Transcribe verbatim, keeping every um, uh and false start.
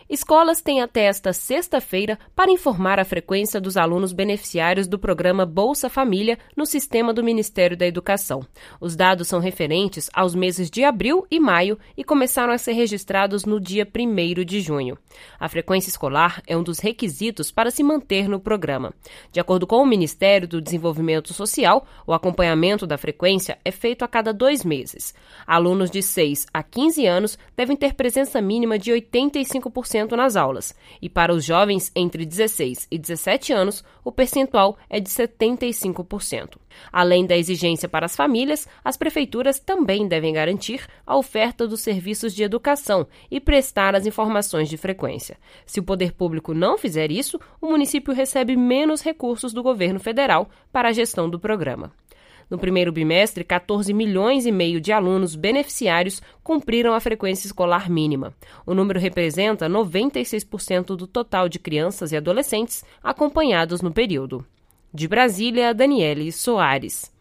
Escolas têm até esta sexta-feira para informar a frequência dos alunos beneficiários do programa Bolsa Família no sistema do Ministério da Educação. Os dados são referentes aos meses de abril e maio e começaram a ser registrados no dia primeiro de junho. A frequência escolar é um dos requisitos para se manter no programa. De acordo com o Ministério do Desenvolvimento Social, o acompanhamento da frequência é feito a cada dois meses. Alunos de seis a quinze anos devem ter presença mínima de oitenta e cinco por cento nas aulas, e para os jovens entre dezesseis e dezessete anos, o percentual é de setenta e cinco por cento. Além da exigência para as famílias, as prefeituras também devem garantir a oferta dos serviços de educação e prestar as informações de frequência. Se o poder público não fizer isso, o município recebe menos recursos do governo federal para a gestão do programa. No primeiro bimestre, quatorze milhões e meio de alunos beneficiários cumpriram a frequência escolar mínima. O número representa noventa e seis por cento do total de crianças e adolescentes acompanhados no período. De Brasília, Daniele Soares.